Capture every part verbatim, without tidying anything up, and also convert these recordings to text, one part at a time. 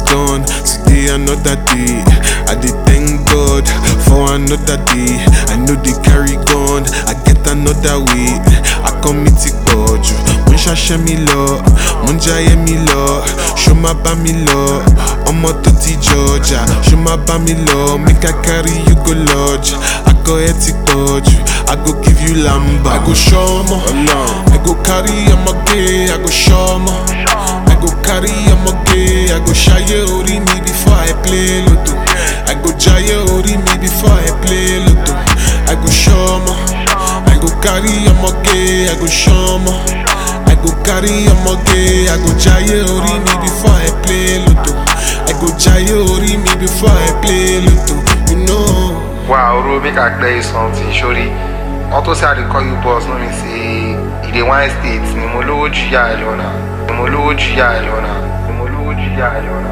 gone. Today another day. I did thank God for another day. I know they carry gone. I get another way. I come meet it God. When shashe mi lo, munjaye mi lo, show my ba mi lo. Omo to ti Georgia, show my ba mi lo. Make I carry you go lodge. I go head to touch you. I go give you lamba. I go show mo, I go carry am gay. I go show mo, I go carry am gay. I go shaye ori me before I play lotto. I go jaye ori me before I play lotto. I go show mo, I go carry am gay. I go show mo, I go carry am gay. I go jaye ori me before I play lotto. I go jaye ori me before I play lotto. You know. Wow, Ro, make I tell you something, surely. Auto say I dey call you boss, no me say you dey one state. Ni mo lowo ju ya ẹ lọ na, ni mo lowo ju ya ẹ lọ na, ni mo lowo ju ya ẹ lọ na.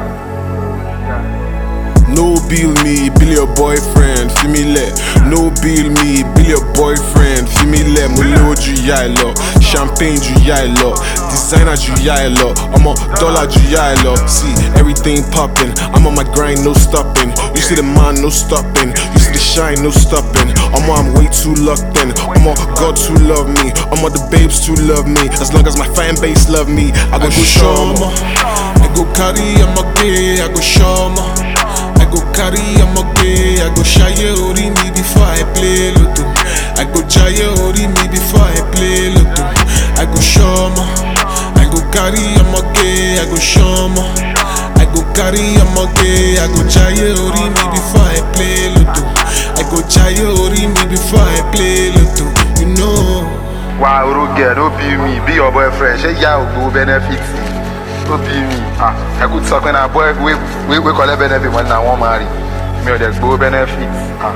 No bill me, bill your boyfriend, feel me let. No bill me, bill your boyfriend, feel me let. Mo lowo ju ya ẹ lọ, champagne ju ya ẹ lọ, designer ju ya ẹ lọ, ọmọ dollar ju ya ẹ lọ. See everything popping, I'm on my grind, no stopping. You see the man, no stopping. You see the shine, no stopping. Omo, I'm way too locked in. Omo, God too love me. Omo, the babes too love me. As long as my fan base love me, I go, I go show mo. I go carry am gay. I go show mo. I go carry am gay. I go shaye ori me before I play lotto. I go jaye ori me before I play lotto. I go show mo. I go carry am gay. I go show mo. I go carry am gay. I go jaye ori me before I play lotto. I go jaye ori me before I play lotto. You know. Wow, Ro, girl, don't be me, be your boyfriend. She ya go benefits. Don't be me. Ah, I could talk when a boy we we we collect benefit when I want marry. Me or just go benefits. Ah.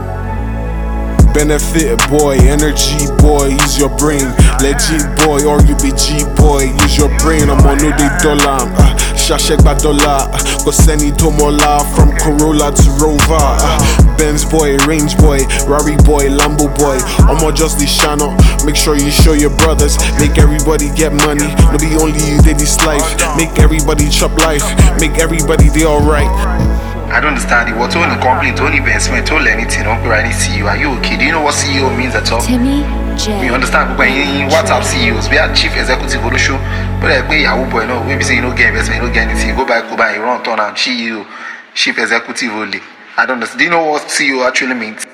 Benefit boy, energy boy, use your brain. Legit boy, or you be G boy, use your brain. I'm on no day dollar, uh, shashek ba dollar. Go send it to Mola from Corolla to Rover. Uh, Benz boy, Range boy, Rari boy, Lambo boy. I'm on just this channel. Make sure you show your brothers. Make everybody get money. No be only you did this life. Make everybody chop life. Make everybody they alright. I don't understand it. What only complaint, only investment, only anything, don't be any C E O. Are you okay? Do you know what C E O means at all? Timmy J. You understand? But in WhatsApp C E Os, we are chief executive of the show. But like, we are boy, no, maybe say you don't get investment, you don't get anything. Go back, go back, you run turn and C E O, chief executive only. I don't understand. Do you know what C E O actually means?